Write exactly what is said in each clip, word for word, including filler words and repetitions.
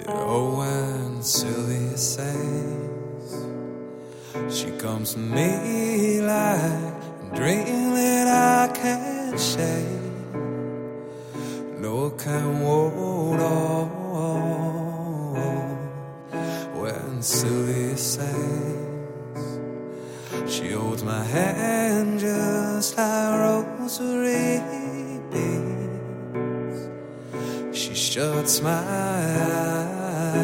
Oh, when Sylvia says she comes to me like a dream that I can't shake, no, I can't hold on. When Sylvia says she holds my hand just like rosary beads, she shuts my eyes.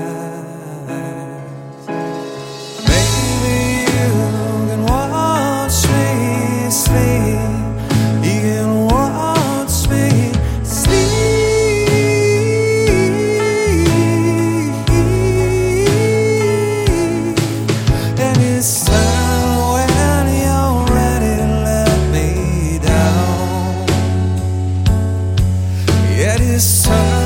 Baby, you can watch me sleep. You can watch me sleep. And it's time when you're ready to let me down. Yeah, it's time.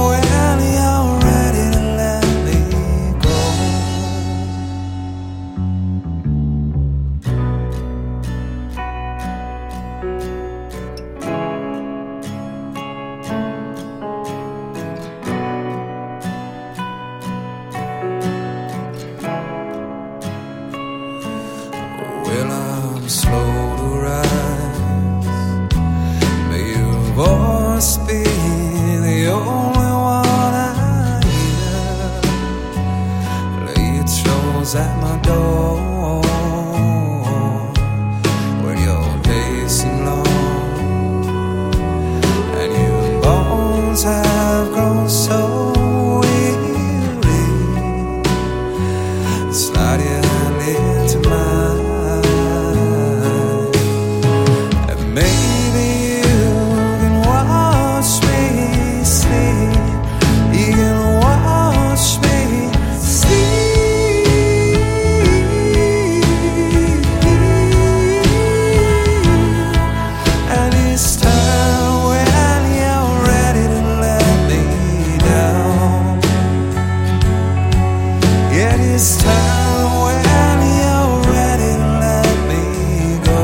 Well, I'm slow to rise. May your voice be the only one I hear. Lay your troubles at my door when your days seem long and your bones have grown so weary. Slide your hand into mine. It's time when you're ready to let me go.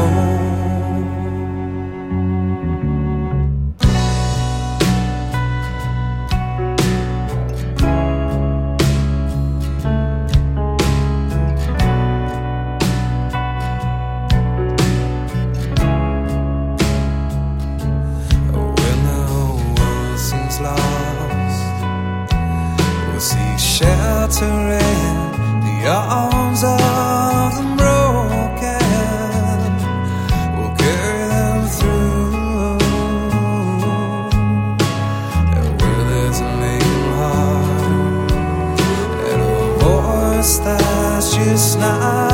When the whole world seems lost, we'll seek shelter in the arms of the broken. We'll carry them through. And where there's an aching heart and a voice that's just not